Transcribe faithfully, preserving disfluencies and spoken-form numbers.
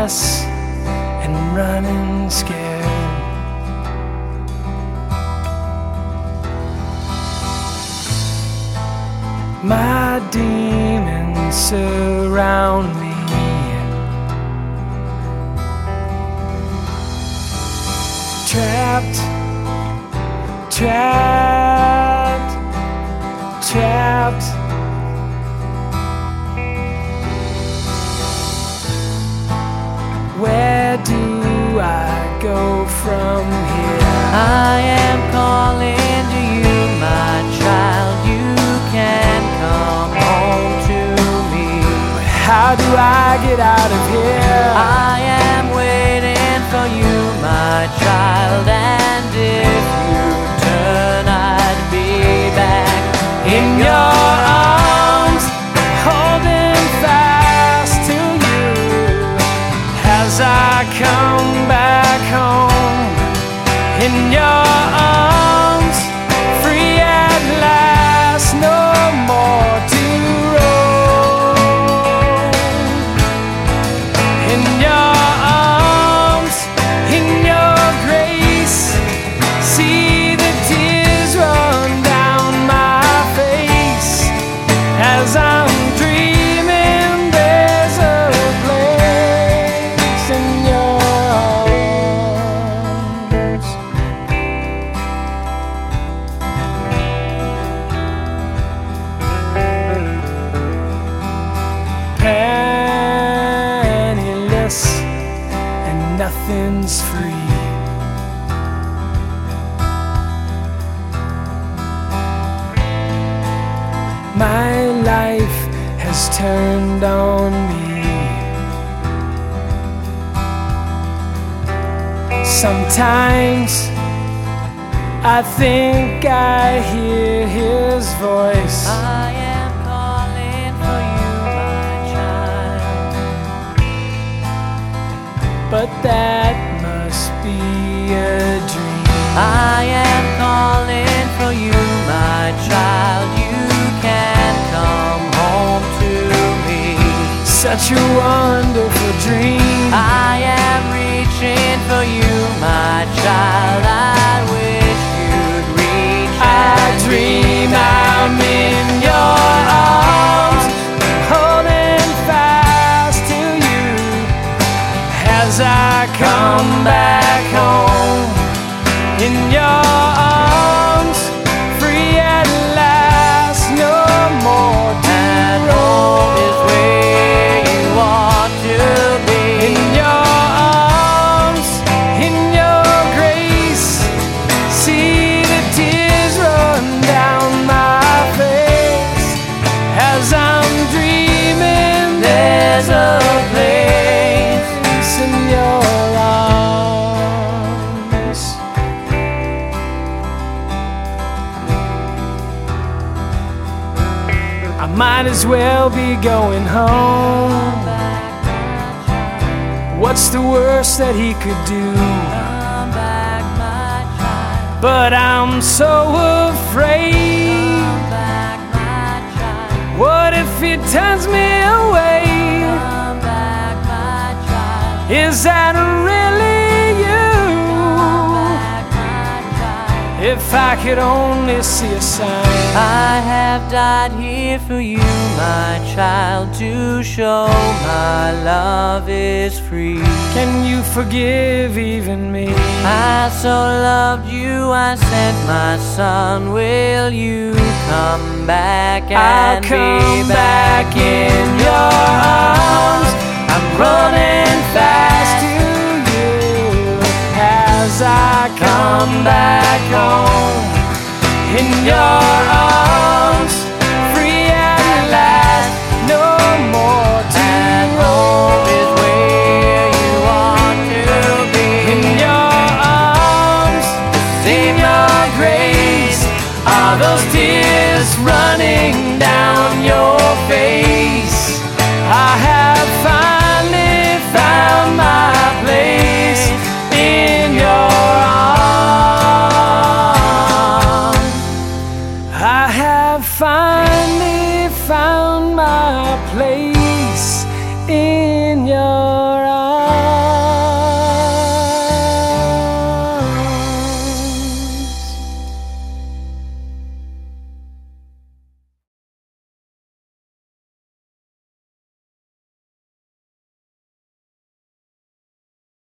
penniless and running scared. My demons surround me. Trapped, trapped, trapped. Where do I go from here? I am calling to you, my child. You can come home to me. But how do I get out of here? I am waiting for you, my child. And if you turn, I'd be back In your arms, holding fast to you as I come back home. In your arms, free at last, no more to roam. In your arms, in your grace, see the tears run down my face as I'm dreaming. There's a place in your arms. Penniless and nothing's free. My life has turned on me. Sometimes I think I hear his voice, I am calling for you, my child. but that must be a dream. I am calling for you, my child. You can come home to me. Such a wonderful dream. I am reaching for you, my child. I wish you'd reach I and dream be back. I'm in your arms, holding fast to you as I come back home. In your arms, free at last, no more to And home is roam. where you ought to be. In your arms, in your grace, see the tears run down my face as I'm dreaming. There's a place in your arms. I might as well be going home. What's the worst that he could do? Come back, my child. But I'm so afraid. Come back, my child. What if he turns me away? Come back, my child. Is that really you? Back, my child. If I could only see a sign. I have died here for you, my child, to show my love is free. Can you forgive even me? I so loved you, I sent my son. Will you come back I'll and come be back in your arms. I'm running fast to you as I come back home. In your arms, free at last, no more to And home is roam. where you ought to be. In your arms, in your grace, are those tears running down your face? I have finally found my place in your arms. I have finally found my place in your